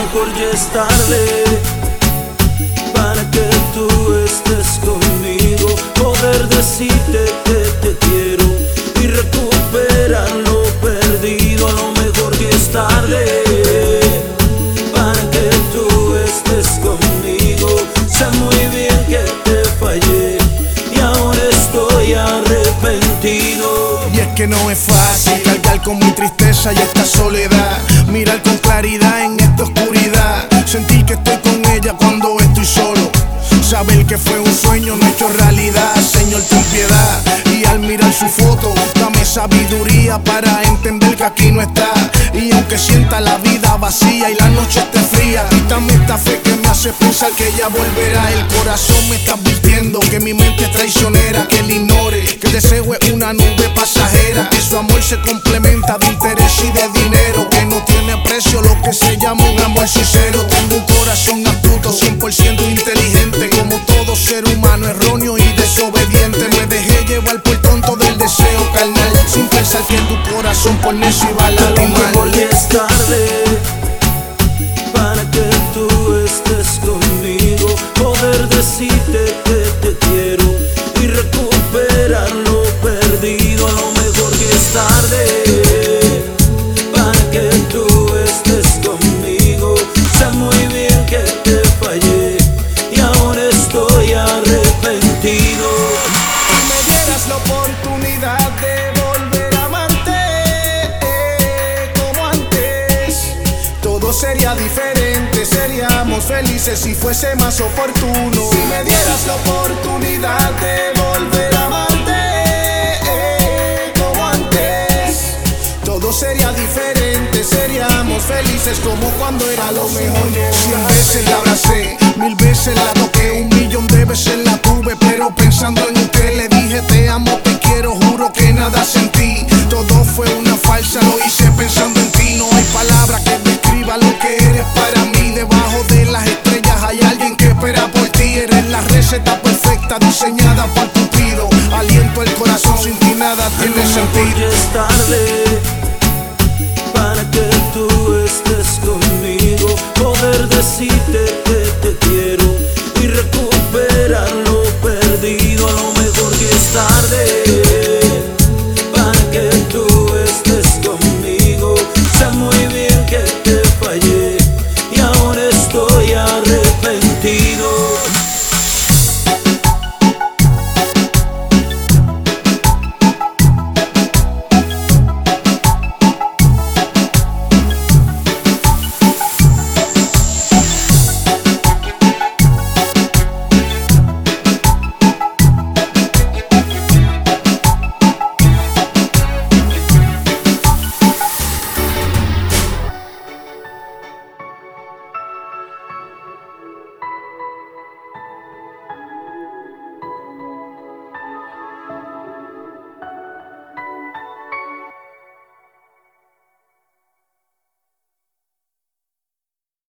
mejor ya es tarde para que tú estés conmigo, poder decirte que te quiero y recuperar lo perdido. A lo mejor ya es tarde para que tú estés conmigo. Sé muy bien que te fallé y ahora estoy arrepentido. Y es que no es fácil cargar con mi tristeza y esta soledad, mirar con claridad en esta oscuridad, sentir que estoy con ella cuando estoy solo, saber que fue un sueño no hecho realidad. Señor, ten piedad, y al mirar su foto dame sabiduría para entender que aquí no está. Y aunque sienta la vida vacía y la noche esté fría, quítame esta fe que me hace pensar que ella volverá. El corazón me está advirtiendo que mi mente es traicionera, que la ignore, que el deseo es una nube pasajera, que su amor se complementa de interés y de dinero, que no tiene precio lo que se llama un amor sincero. Tengo un corazón astuto, 100% inteligente, como todo ser humano erróneo y desobediente. Me dejé llevar por tonto del deseo carnal, sin pensar que tu corazón por necio iba a lastimar. Hoy es tarde para que tú estés conmigo, poder decirte que te quiero y recuperar lo perdido. A lo mejor ya es tarde para que tú estés conmigo. Sé muy bien que te fallé y ahora estoy arrepentido. Si me dieras la oportunidad de volver a amarte como antes, todo sería diferente, seríamos felices si fuese más oportuno. Si me dieras la oportunidad de volver a amarte como antes, todo sería diferente, seríamos felices como cuando era lo mejor. 100 veces la abracé, 1000 veces la toqué, 1.000.000 de veces la tuve, pero pensando en usted le dije te amo, te quiero, juro que nada sentí. Todo fue una farsa, lo hice pensando en ti. No hay palabra que describa lo que eres para mí. Debajo de las estrellas hay alguien que espera por ti. Eres la receta perfecta diseñada por Cupido. Aliento el corazón, sin ti nada tiene sentido. Ya es tarde para que tú estés conmigo, poder decirte que te quiero y recuperar lo perdido. A lo mejor ya es tarde